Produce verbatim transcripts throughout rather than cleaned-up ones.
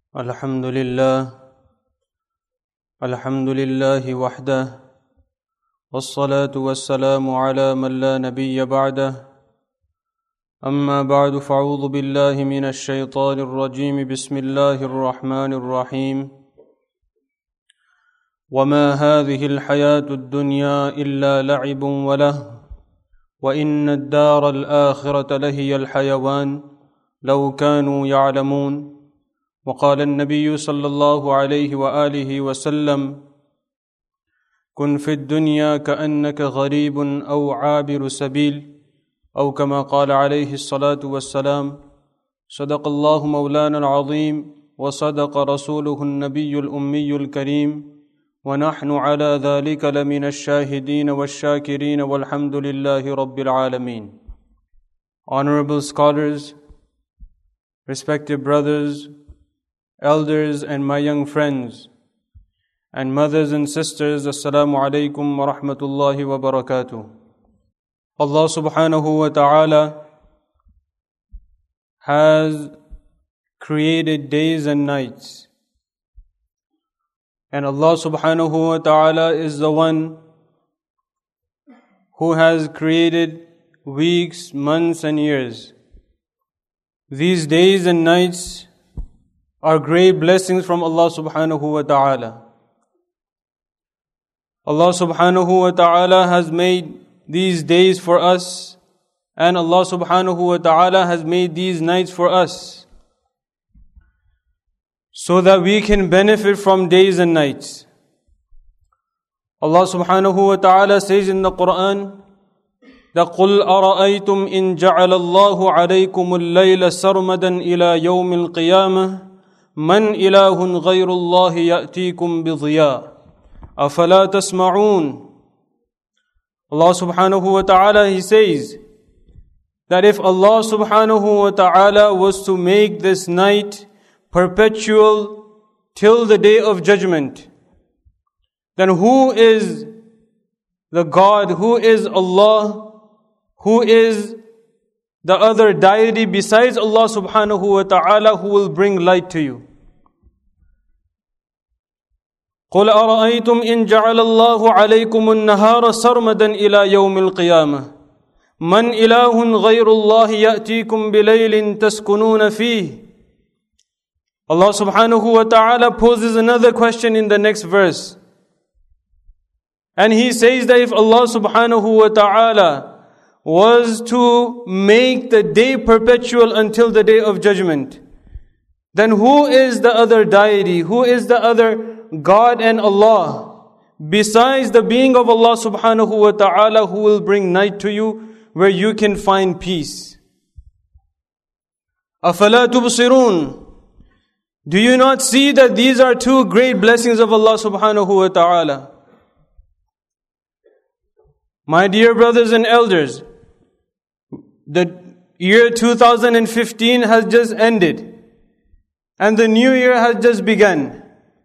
الحمد لله الحمد لله وحده والصلاة والسلام على من لا نبي بعده أما بعد فأعوذ بالله من الشيطان الرجيم بسم الله الرحمن الرحيم وما هذه الحياة الدنيا إلا لعب وله وإن الدار الآخرة لهي الحيوان لو كانوا يعلمون وقال النبي صلى الله عليه وآله وسلم كن في الدنيا كأنك غريب أو عابر سبيل أو كما قال عليه الصلاة والسلام صدق الله مولانا العظيم وصدق رسوله النبي الأمي الكريم ونحن على ذلك لمن الشاهدين والشاكرين والحمد لله رب العالمين. Honorable scholars, respected brothers, elders and my young friends, and mothers and sisters, Assalamu alaikum wa rahmatullahi wa barakatuh. Allah subhanahu wa ta'ala has created days and nights. And Allah subhanahu wa ta'ala is the one who has created weeks, months and years. These days and nights are great blessings from Allah subhanahu wa ta'ala. Allah subhanahu wa ta'ala has made these days for us, and Allah subhanahu wa ta'ala has made these nights for us, so that we can benefit from days and nights. Allah subhanahu wa ta'ala says in the Quran that قُلْ أَرَأَيْتُمْ إِنْ جَعَلَ اللَّهُ عَلَيْكُمُ اللَّيْلَ سَرْمَدًا إِلَى يَوْمِ الْقِيَامَةِ من إله غير الله يأتيكم بضياء أفلا تسمعون. Allah subhanahu wa ta'ala, He says that if Allah subhanahu wa ta'ala was to make this night perpetual till the day of judgment, then who is the God, who is Allah, who is the other deity besides Allah subhanahu wa ta'ala who will bring light to you? قُلْ أَرَأَيْتُمْ إِنْ جَعَلَ اللَّهُ عَلَيْكُمُ النَّهَارَ سَرْمَدًا إِلَى يَوْمِ الْقِيَامَةِ مَنْ إِلَهٌ غَيْرُ اللَّهِ يَأْتِيكُمْ بِلَيْلٍ تَسْكُنُونَ فِيهِ. Allah subhanahu wa ta'ala poses another question in the next verse. And He says that if Allah subhanahu wa ta'ala was to make the day perpetual until the day of judgment, then who is the other deity, who is the other God and Allah, besides the being of Allah subhanahu wa ta'ala, who will bring night to you where you can find peace? أَفَلَا تُبْصِرُونَ. Do you not see that these are two great blessings of Allah subhanahu wa ta'ala? My dear brothers and elders, the year two thousand fifteen has just ended and the new year has just begun.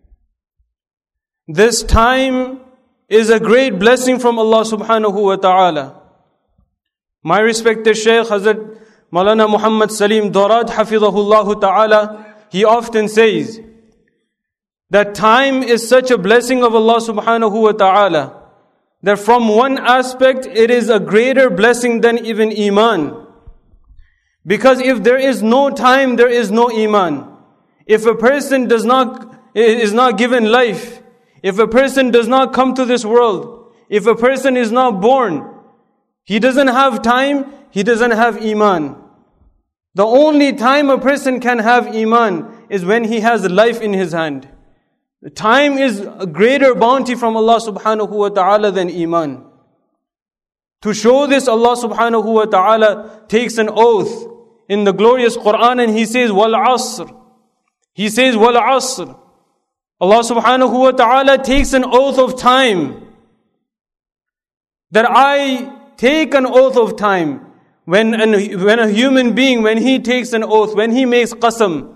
This time is a great blessing from Allah subhanahu wa ta'ala. My respected Shaykh Hazrat Maulana Muhammad Salim Dorad Hafidhahullah ta'ala, he often says that time is such a blessing of Allah subhanahu wa ta'ala that from one aspect it is a greater blessing than even Iman. Because if there is no time, there is no Iman. If a person does not, is not given life, if a person does not come to this world, if a person is not born, he doesn't have time, he doesn't have Iman. The only time a person can have Iman is when he has life in his hand. Time is a greater bounty from Allah subhanahu wa ta'ala than Iman. To show this, Allah subhanahu wa ta'ala takes an oath in the glorious Quran and He says, Wal Asr. He says, Wal Asr. Allah subhanahu wa ta'ala takes an oath of time. That I take an oath of time. When, an, when a human being, when he takes an oath, when he makes qasam,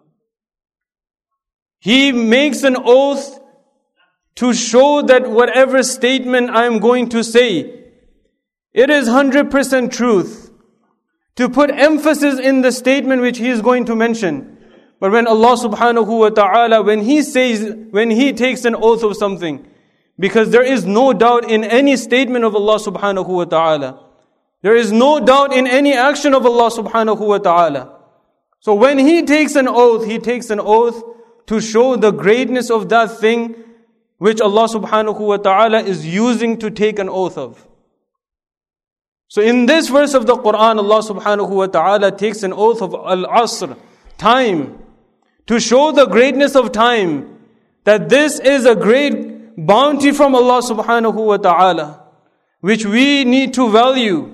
he makes an oath to show that whatever statement I am going to say, it is one hundred percent truth. To put emphasis in the statement which he is going to mention. But when Allah subhanahu wa ta'ala, when He says, when He takes an oath of something, because there is no doubt in any statement of Allah subhanahu wa ta'ala. There is no doubt in any action of Allah subhanahu wa ta'ala. So when He takes an oath, He takes an oath to show the greatness of that thing which Allah subhanahu wa ta'ala is using to take an oath of. So in this verse of the Quran, Allah subhanahu wa ta'ala takes an oath of al-asr, time, to show the greatness of time, that this is a great bounty from Allah subhanahu wa ta'ala, which we need to value.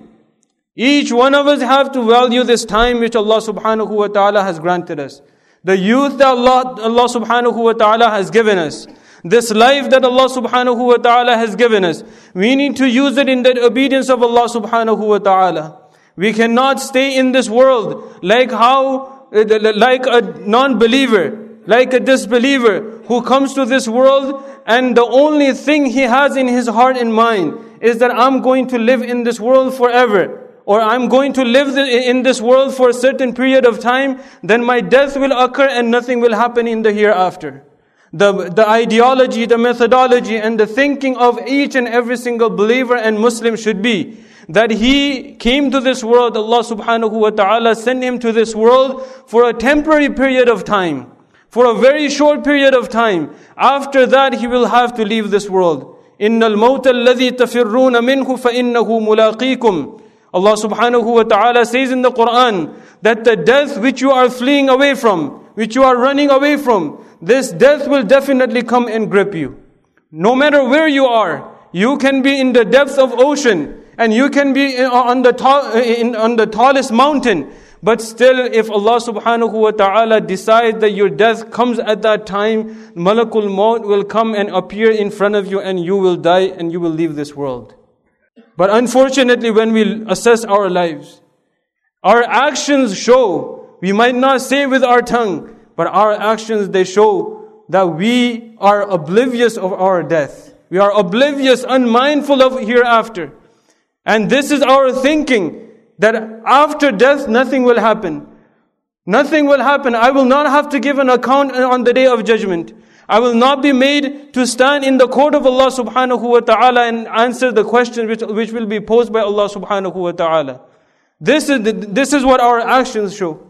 Each one of us have to value this time which Allah subhanahu wa ta'ala has granted us. The youth that Allah, Allah subhanahu wa ta'ala has given us. This life that Allah subhanahu wa ta'ala has given us. We need to use it in the obedience of Allah subhanahu wa ta'ala. We cannot stay in this world like how, like a non-believer, like a disbeliever who comes to this world and the only thing he has in his heart and mind is that I'm going to live in this world forever. Or I'm going to live in this world for a certain period of time, then my death will occur and nothing will happen in the hereafter. The, the ideology, the methodology and the thinking of each and every single believer and Muslim should be that he came to this world, Allah subhanahu wa ta'ala sent him to this world for a temporary period of time, for a very short period of time. After that he will have to leave this world. إِنَّ الْمَوْتَ الَّذِي تَفِرُّونَ مِنْهُ فَإِنَّهُ مُلَاقِيكُمْ. Allah subhanahu wa ta'ala says in the Quran that the death which you are fleeing away from, which you are running away from, this death will definitely come and grip you. No matter where you are, you can be in the depths of ocean and you can be on the, ta- in, on the tallest mountain. But still, if Allah subhanahu wa ta'ala decides that your death comes at that time, Malakul Maut will come and appear in front of you and you will die and you will leave this world. But unfortunately, when we assess our lives, our actions show, we might not say with our tongue, but our actions, they show that we are oblivious of our death. We are oblivious, unmindful of hereafter. And this is our thinking, that after death, nothing will happen. Nothing will happen. I will not have to give an account on the day of judgment. I will not be made to stand in the court of Allah subhanahu wa ta'ala and answer the questions which, which will be posed by Allah subhanahu wa ta'ala. This is, the, this is what our actions show.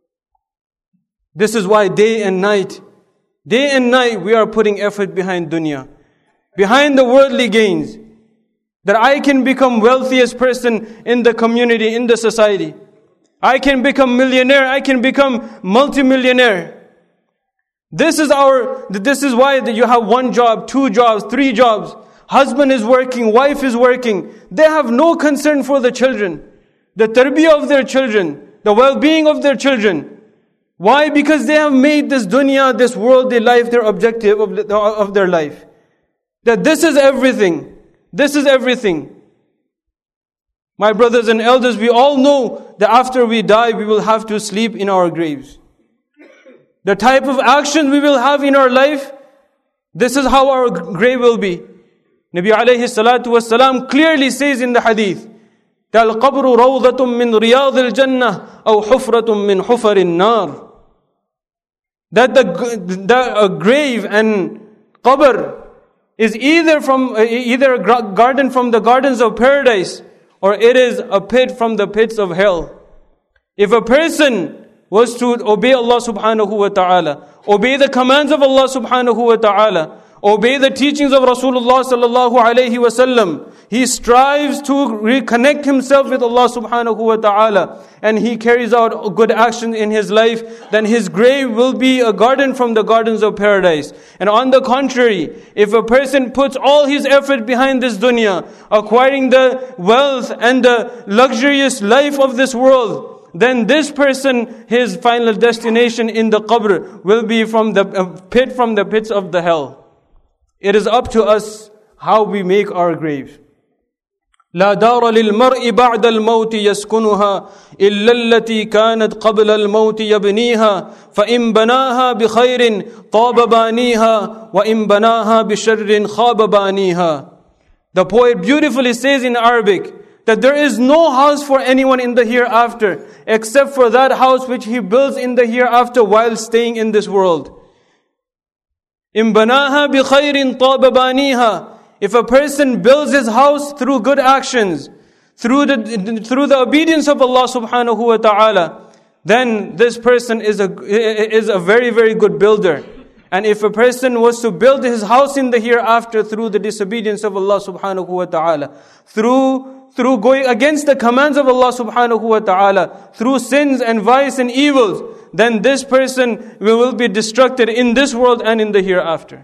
This is why day and night, day and night we are putting effort behind dunya, behind the worldly gains, that I can become wealthiest person in the community, in the society. I can become millionaire, I can become multimillionaire. This is our, this is why you have one job, two jobs, three jobs. Husband is working, wife is working. They have no concern for the children, the tarbiyah of their children, the well-being of their children. Why? Because they have made this dunya, this worldly life, their objective of, of their life. That this is everything. This is everything. My brothers and elders, we all know that after we die, we will have to sleep in our graves. The type of action we will have in our life, this is how our grave will be. Nabi alayhi salatu wasalam clearly says in the hadith, الْقَبْرُ رَوْضَةٌ مِّن رِيَاضِ الْجَنَّةِ أَوْ حُفْرَةٌ مِّن حُفَرِ النَّارِ. That the, the a grave and qabr is either from either a garden from the gardens of paradise, or it is a pit from the pits of hell. If a person was to obey Allah subhanahu wa ta'ala, obey the commands of Allah subhanahu wa ta'ala, obey the teachings of Rasulullah sallallahu alayhi wa sallam, he strives to reconnect himself with Allah subhanahu wa ta'ala, and he carries out good actions in his life, then his grave will be a garden from the gardens of paradise. And on the contrary, if a person puts all his effort behind this dunya, acquiring the wealth and the luxurious life of this world, then this person, his final destination in the qabr will be from the uh, pit from the pits of the hell. It is up to us how we make our grave. لا دار للمرء بعد الموت يسكنها إلا التي كانت قبل الموت يبنيها فإن بناها بخير طاب بانيها وإن بناها بشر خاب بانيها. The poet beautifully says in Arabic that there is no house for anyone in the hereafter except for that house which he builds in the hereafter while staying in this world. إِن بَنَاهَا بِخَيْرٍ طَابَ بَانِيهَا. If a person builds his house through good actions, through the through the obedience of Allah subhanahu wa ta'ala, then this person is a is a very, very good builder. And if a person was to build his house in the hereafter through the disobedience of Allah subhanahu wa ta'ala, through through going against the commands of Allah subhanahu wa ta'ala, through sins and vice and evils, then this person will be destructed in this world and in the hereafter.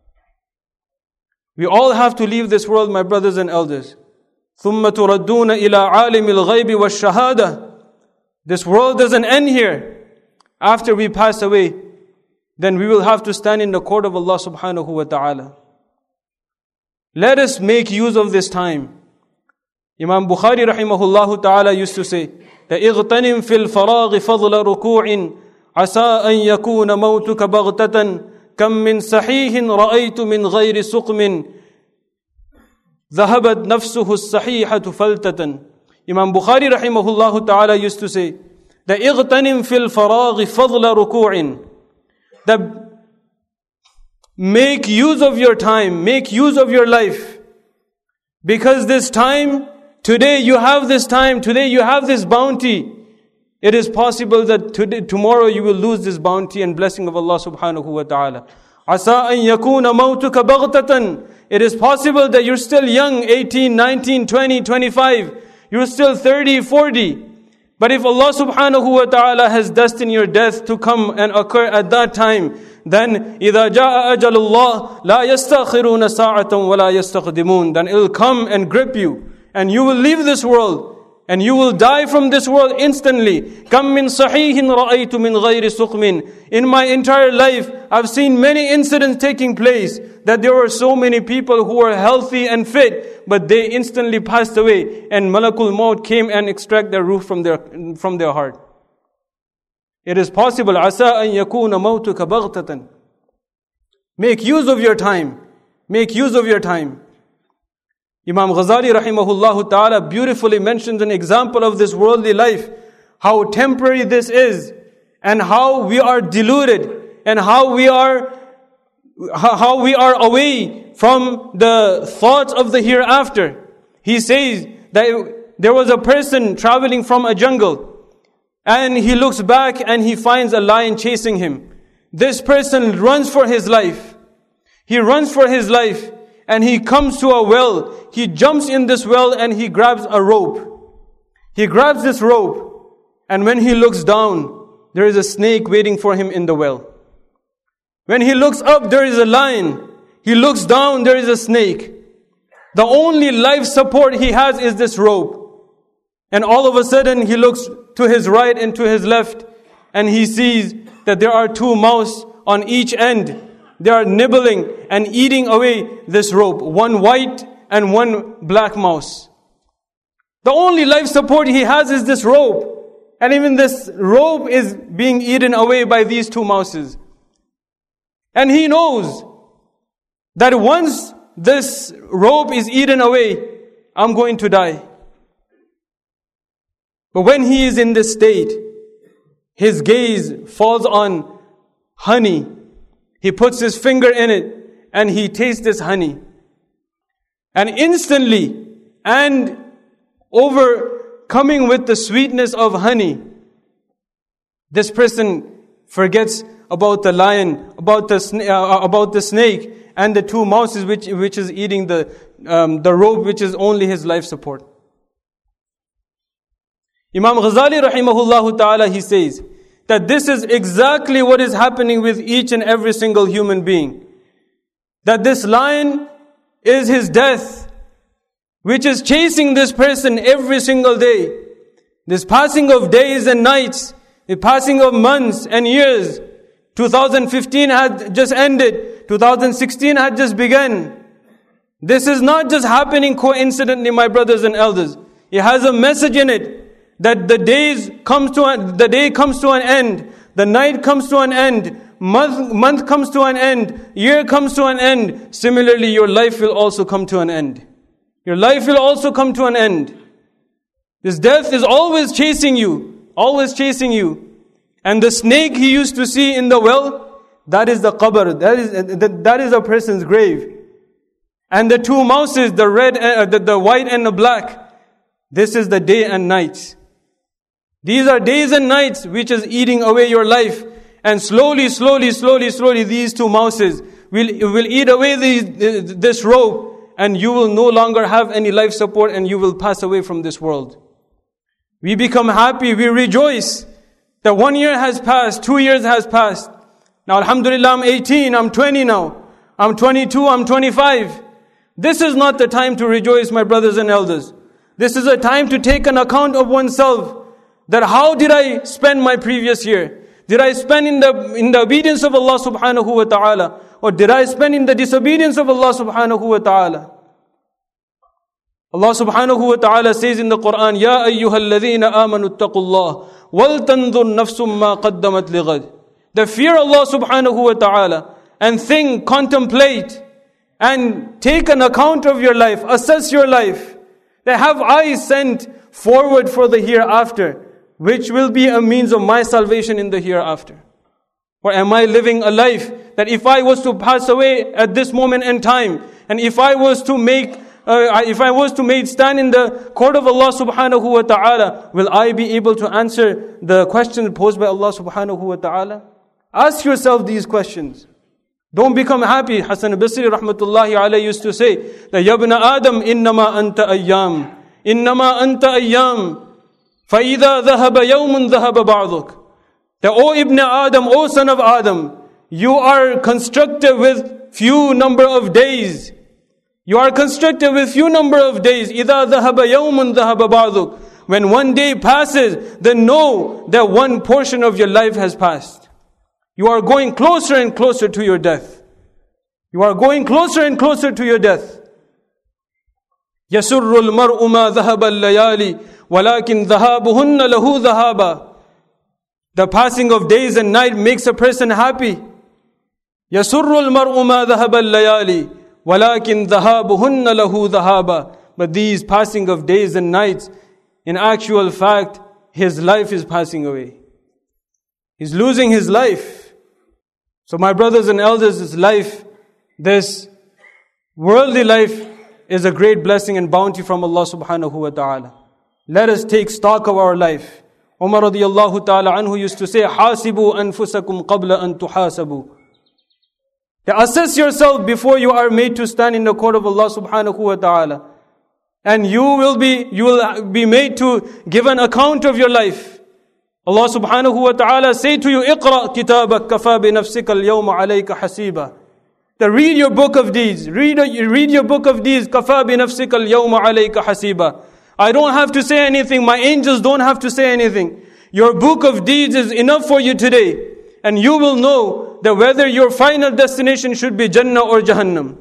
We all have to leave this world, my brothers and elders. ثُمَّ تُرَدُّونَ إِلَىٰ عَالِمِ الْغَيْبِ وَالشَّهَادَةِ. This world doesn't end here. After we pass away, then we will have to stand in the court of Allah subhanahu wa ta'ala. Let us make use of this time. Imam Bukhari rahimahullah ta'ala used to say, اغتنم في الفراغ فضل ركوع عسى أن يكون موتك بغتة كم من صحيح رأيت من غير سقم ذهبت نفسه الصحيحة فلتة. Imam Bukhari rahimahullah ta'ala used to say, that اغتنم في الفراغ فضل ركوع, that make use of your time, make use of your life, because this time, today you have this time, today you have this bounty. It is possible that today, tomorrow you will lose this bounty and blessing of Allah subhanahu wa ta'ala. عَسَىٰ أَن يَكُونَ مَوْتُكَ بَغْتَةً. It is possible that you're still young, eighteen, nineteen, twenty, twenty-five. You're still thirty, forty. But if Allah subhanahu wa ta'ala has destined your death to come and occur at that time, then إِذَا جَاءَ أَجَلُ اللَّهِ لَا يَسْتَأْخِرُونَ سَاعَةً وَلَا يَسْتَقْدِمُونَ. Then it will come and grip you. And you will leave this world. And you will die from this world instantly. كَم مِّن صَحِيحٍ رَأَيْتُ مِنْ غَيْرِ سُقْمٍ. In my entire life, I've seen many incidents taking place, that there were so many people who were healthy and fit, but they instantly passed away. And Malakul Maut came and extracted their ruh from their, from their heart. It is possible. عَسَىٰ أَن يَكُونَ مَوْتُكَ بَغْتَةً. Make use of your time. Make use of your time. Imam Ghazali rahimahullah ta'ala beautifully mentions an example of this worldly life, how temporary this is, and how we are deluded, and how we are how we are away from the thoughts of the hereafter. He says that there was a person traveling from a jungle, and he looks back and he finds a lion chasing him. This person runs for his life. He runs for his life. And he comes to a well. He jumps in this well and he grabs a rope. He grabs this rope. And when he looks down, there is a snake waiting for him in the well. When he looks up, there is a lion. He looks down, there is a snake. The only life support he has is this rope. And all of a sudden, he looks to his right and to his left. And he sees that there are two mouse on each end. They are nibbling and eating away this rope. One white and one black mouse. The only life support he has is this rope. And even this rope is being eaten away by these two mouses. And he knows that once this rope is eaten away, I'm going to die. But when he is in this state, his gaze falls on honey. He puts his finger in it and he tastes this honey. And instantly, and overcoming with the sweetness of honey, this person forgets about the lion, about the sna- uh, about the snake, and the two mouses which which is eating the um, the rope, which is only his life support. Imam Ghazali rahimahullah ta'ala, he says that this is exactly what is happening with each and every single human being. That this lion is his death, which is chasing this person every single day. This passing of days and nights, the passing of months and years. two thousand fifteen had just ended. two thousand sixteen had just begun. This is not just happening coincidentally, my brothers and elders. It has a message in it. That the days comes to an, the day comes to an end, the night comes to an end, month month comes to an end, year comes to an end. Similarly, your life will also come to an end. Your life will also come to an end. This death is always chasing you, always chasing you. And the snake he used to see in the well, that is the qabr, that is, that is a person's grave. And the two mouses, the red, uh, the, the white and the black, this is the day and night. These are days and nights which is eating away your life. And slowly, slowly, slowly, slowly, these two mouses will, will eat away these, this rope, and you will no longer have any life support, and you will pass away from this world. We become happy, we rejoice that one year has passed, two years has passed. Now alhamdulillah, I'm eighteen, I'm twenty now. I'm twenty-two, I'm twenty-five. This is not the time to rejoice, my brothers and elders. This is a time to take an account of oneself. That how did I spend my previous year? Did I spend in the in the obedience of Allah subhanahu wa ta'ala? Or did I spend in the disobedience of Allah subhanahu wa ta'ala? Allah subhanahu wa ta'ala says in the Quran, Ya ayyuhal ladhina amanu attaqullah wal tanzur nafsum ma qaddamat lighad. The fear Allah subhanahu wa ta'ala and think, contemplate and take an account of your life, assess your life. They have eyes sent forward for the hereafter, which will be a means of my salvation in the hereafter. Or am I living a life that if I was to pass away at this moment in time, and if I was to make, uh, if I was to make stand in the court of Allah subhanahu wa ta'ala, will I be able to answer the questions posed by Allah subhanahu wa ta'ala? Ask yourself these questions. Don't become happy. Hasan al-Basri rahmatullahi alayhi used to say that Yabna Adam innama anta ayyam. Innama anta ayyam. فَإِذَا ذَهَبَ يَوْمٌ ذَهَبَ بَعْضُكَ. That, O Ibn Adam, O son of Adam, you are constructed with few number of days. You are constructed with few number of days. إِذَا ذَهَبَ يَوْمٌ ذَهَبَ بَعْضُكَ. When one day passes, then know that one portion of your life has passed. You are going closer and closer to your death. You are going closer and closer to your death. يَسُرُّ الْمَرْءُ مَا ذَهَبَ اللَّيَالِي وَلَكِنْ ذَهَابُهُنَّ لَهُ ذَهَابًا. The passing of days and night makes a person happy. يَسُرُّ الْمَرْءُ مَا ذَهَبَ اللَّيَالِي وَلَكِنْ ذَهَابُهُنَّ لَهُ ذَهَابًا. But these passing of days and nights, in actual fact, his life is passing away. He's losing his life. So my brothers and elders, this life, this worldly life is a great blessing and bounty from Allah subhanahu wa ta'ala. Let us take stock of our life. Umar radiyallahu ta'ala anhu used to say, Hasibu anfusakum qabla an tuhasabu. Assess yourself before you are made to stand in the court of Allah subhanahu wa ta'ala. And you will be, you will be made to give an account of your life. Allah subhanahu wa ta'ala say to you, Iqra kitabak kafa bi nafsika al-yawma alayka hasiba. To read your book of deeds. Read, read your book of deeds. Kafa bi nafsika al-yawma alayka hasiba. I don't have to say anything. My angels don't have to say anything. Your book of deeds is enough for you today. And you will know that whether your final destination should be Jannah or Jahannam.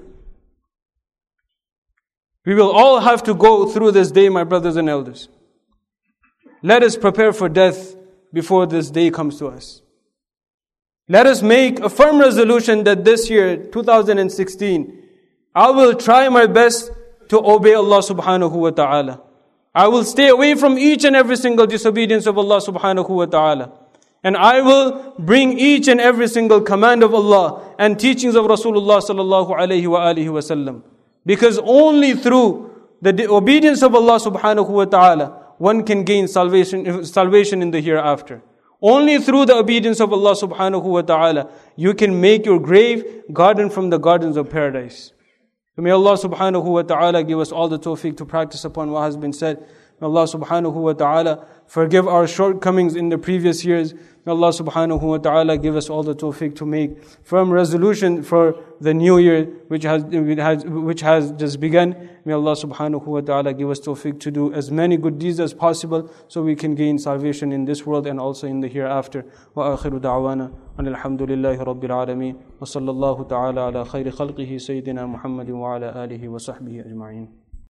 We will all have to go through this day, my brothers and elders. Let us prepare for death before this day comes to us. Let us make a firm resolution that this year, two thousand sixteen, I will try my best to obey Allah subhanahu wa ta'ala. I will stay away from each and every single disobedience of Allah subhanahu wa ta'ala. And I will bring each and every single command of Allah and teachings of Rasulullah sallallahu alayhi wa alihi wa sallam. Because only through the obedience of Allah subhanahu wa ta'ala, one can gain salvation, salvation in the hereafter. Only through the obedience of Allah subhanahu wa ta'ala, you can make your grave garden from the gardens of paradise. So may Allah subhanahu wa ta'ala give us all the tawfiq to practice upon what has been said. May Allah subhanahu wa ta'ala forgive our shortcomings in the previous years. May Allah subhanahu wa ta'ala give us all the tawfiq to make firm resolution for the new year which has, which has just begun. May Allah subhanahu wa ta'ala give us tawfiq to do as many good deeds as possible so we can gain salvation in this world and also in the hereafter. Wa akhiru da'wana alhamdulillahi rabbil alameen wa sallallahu ta'ala ala khayri khalqihi sayyidina Muhammadin wa ala alihi wa sahbihi ajma'in.